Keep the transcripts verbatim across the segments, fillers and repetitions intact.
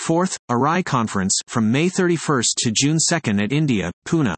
fourth, ARAI Conference, from May thirty-first to June second at India, Pune.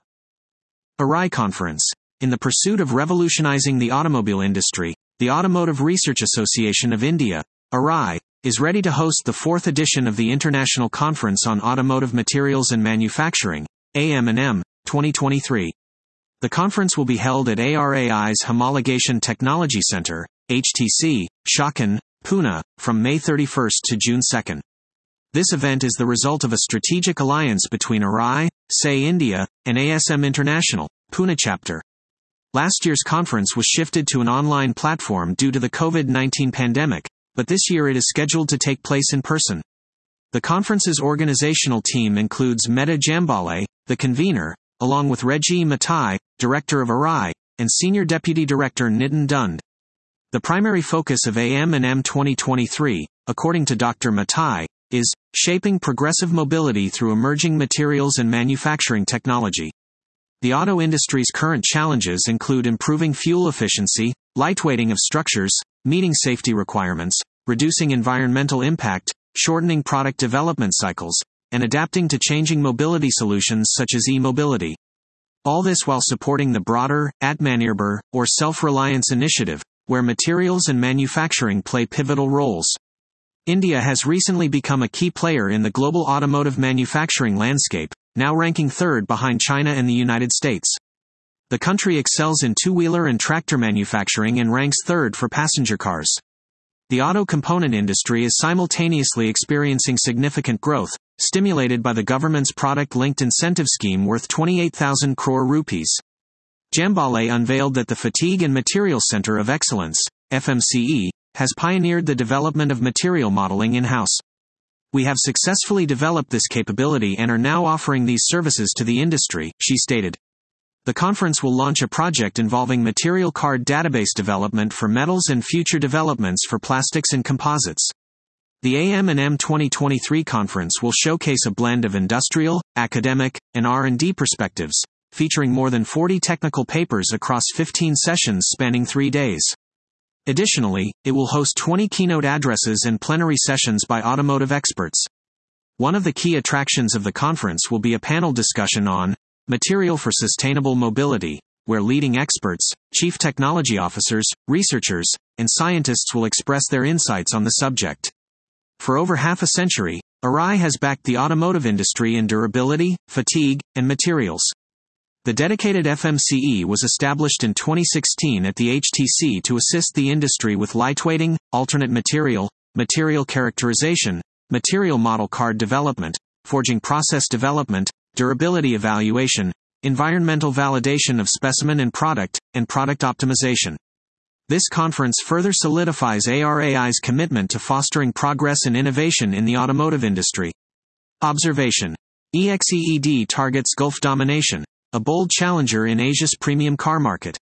ARAI Conference. In the pursuit of revolutionizing the automobile industry, the Automotive Research Association of India, ARAI, is ready to host the fourth edition of the International Conference on Automotive Materials and Manufacturing, A M and M, twenty twenty-three. The conference will be held at ARAI's Homologation Technology Center, H T C, Chakan, Pune, from May thirty-first to June second. This event is the result of a strategic alliance between ARAI, S A India, and A S M International, Pune chapter. Last year's conference was shifted to an online platform due to the COVID nineteen pandemic, but this year it is scheduled to take place in person. The conference's organizational team includes Mehta Jambale, the convener, along with Reggie Matai, director of ARAI, and Senior Deputy Director Nitin Dund. The primary focus of A M and M twenty twenty-three, according to Doctor Matai, is shaping progressive mobility through emerging materials and manufacturing technology. The auto industry's current challenges include improving fuel efficiency, lightweighting of structures, meeting safety requirements, reducing environmental impact, shortening product development cycles, and adapting to changing mobility solutions such as e-mobility. All this while supporting the broader Atmanirbhar, or self-reliance initiative, where materials and manufacturing play pivotal roles. India has recently become a key player in the global automotive manufacturing landscape, now ranking third behind China and the United States. The country excels in two-wheeler and tractor manufacturing and ranks third for passenger cars. The auto component industry is simultaneously experiencing significant growth, stimulated by the government's product-linked incentive scheme worth twenty-eight thousand crore rupees. Jambale unveiled that the Fatigue and Material Center of Excellence, F M C E, has pioneered the development of material modeling in-house. We have successfully developed this capability and are now offering these services to the industry, she stated. The conference will launch a project involving material card database development for metals and future developments for plastics and composites. The A M and M twenty twenty-three conference will showcase a blend of industrial, academic, and R and D perspectives, featuring more than forty technical papers across fifteen sessions spanning three days. Additionally, it will host twenty keynote addresses and plenary sessions by automotive experts. One of the key attractions of the conference will be a panel discussion on Material for Sustainable Mobility, where leading experts, chief technology officers, researchers, and scientists will express their insights on the subject. For over half a century, ARAI has backed the automotive industry in durability, fatigue, and materials. The dedicated F M C E was established in twenty sixteen at the H T C to assist the industry with lightweighting, alternate material, material characterization, material model card development, forging process development, durability evaluation, environmental validation of specimen and product, and product optimization. This conference further solidifies ARAI's commitment to fostering progress and innovation in the automotive industry. Observation. E X E E D targets Gulf domination, a bold challenger in Asia's premium car market.